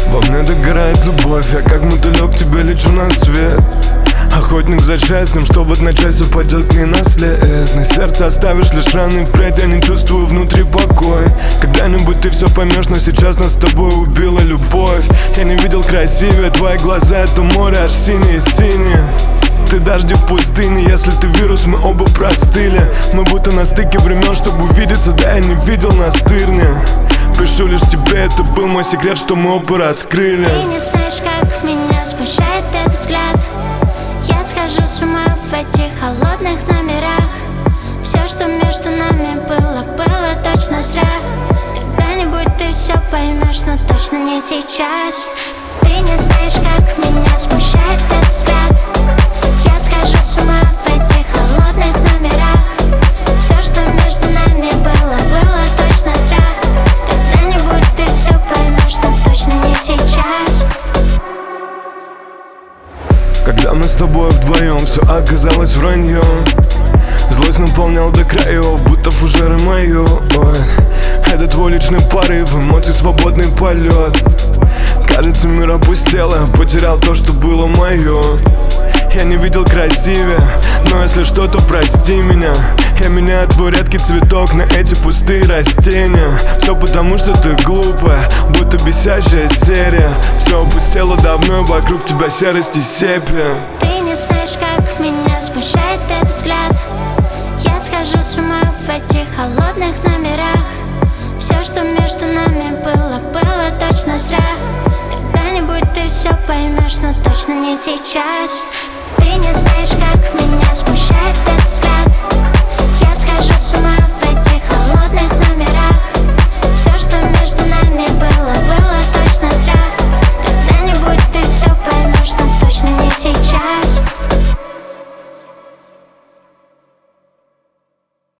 Во мне догорает любовь, я как мотылек к тебе лечу на свет. Охотник за счастьем, что в одночасье упадет не на след. На сердце оставишь лишь раны, впредь я не чувствую внутри покой. Когда-нибудь ты все поймешь, но сейчас нас с тобой убила любовь. Я не видел красивее, твои глаза это море аж синие-синие. Ты дожди в пустыне, если ты вирус, мы оба простыли. Мы будто на стыке времен, чтобы увидеться, да я не видел настырни. Пишу лишь тебе, это был мой секрет, что мы оба раскрыли. Ты не знаешь, как меня смущает этот взгляд. Я схожу с ума в этих холодных номерах. Все, что между нами было, было точно зря. Когда-нибудь ты все поймешь, но точно не сейчас. Ты не знаешь, как меня смущает этот взгляд. Я схожу с ума в этих холодных номерах. Все, что между нами было, было точно зря. Когда-нибудь ты все поймешь, но точно не сейчас. Когда мы с тобой вдвоем, все оказалось враньем. Злость наполнял до краев, будто фужеры мою. Ой, это твой личный порыв, эмоций свободный полет. Кажется, мир опустел, я потерял то, что было мое. Я не видел красивее, но если что, то прости меня. Я меняю твой редкий цветок на эти пустые растения. Все потому, что ты глупая, будто бесящая серия. Все опустело давно, вокруг тебя серость и сепия. Ты не знаешь, как меня смущает этот взгляд. Я схожу с ума в этих холодных номерах. Все, что между нами было, было точно зря. Когда-нибудь ты все поймешь, но точно не сейчас. Ты не знаешь,